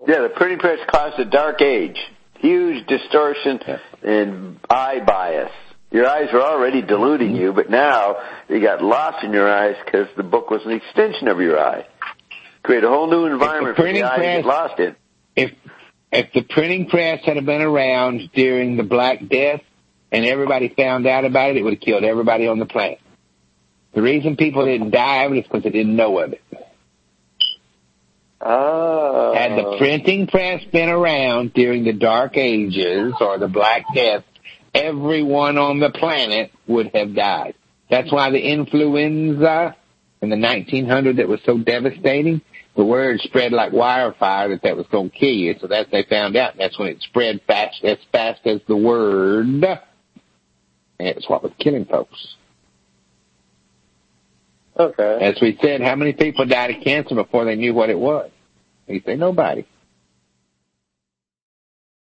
Yeah, the printing press caused a dark age. Huge distortion and eye bias. Your eyes were already deluding you, but now you got loss in your eyes because the book was an extension of your eye. Create a whole new environment for the eye to get lost in. If the printing press had been around during the Black Death and everybody found out about it, it would have killed everybody on the planet. The reason people didn't die of it is because they didn't know of it. Oh. Had the printing press been around during the Dark Ages or the Black Death, everyone on the planet would have died. That's why the influenza in the 1900s that was so devastating, the word spread like wildfire that was going to kill you. So that they found out. That's when it spread as fast as the word. And it's what was killing folks. Okay. As we said, how many people died of cancer before they knew what it was? You say nobody.